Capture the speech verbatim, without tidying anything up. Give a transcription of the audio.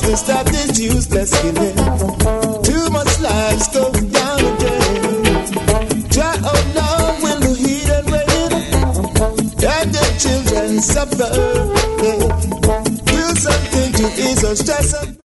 to stop this useless killing. Too much lives go down the drain. Dry out now when the heat and rain, and the children suffer. Do something to ease our stress.